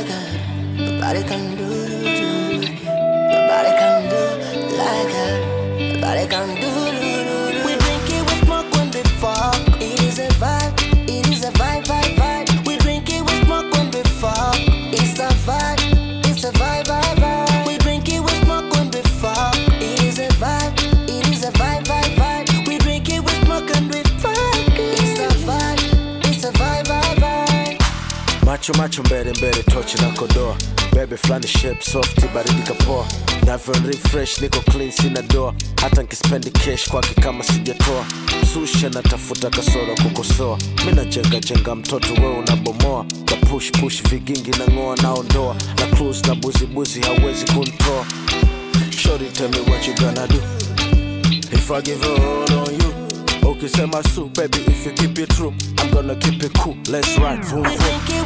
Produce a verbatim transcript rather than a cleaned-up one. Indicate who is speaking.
Speaker 1: like her. Nobody can do, do, do. Nobody can do like her. Nobody can do, do, do, do. We drink it, we smoke when we fuck. It is a vibe, it is a vibe, vibe, vibe. We drink it, we smoke when we fuck. It's a vibe, it's a vibe, vibe, vibe. We drink it, we smoke when we fuck. It is a vibe, it is a vibe, vibe, vibe. We drink it, we smoke and we fuck. It's a vibe, it's a vibe, vibe, vibe.
Speaker 2: Macho macho mbele mbele tochi na kodoa. Baby flani shape softy baridi poa. Never refresh niko clean sina doa. Hata nkispendi cash kwake kama sijatoa. Susha natafuta kasoro kukosoa. Mina jenga jenga mtoto wewe unabomoa. Na push push vigingi na ngoa naondoa. Na cruise na buzi buzi hawezi kuntoa. Shorty tell me what you gonna do if I give all on you. Okay say my soup baby if you keep it true I'm gonna keep it cool. Let's ride. Vroom, vroom.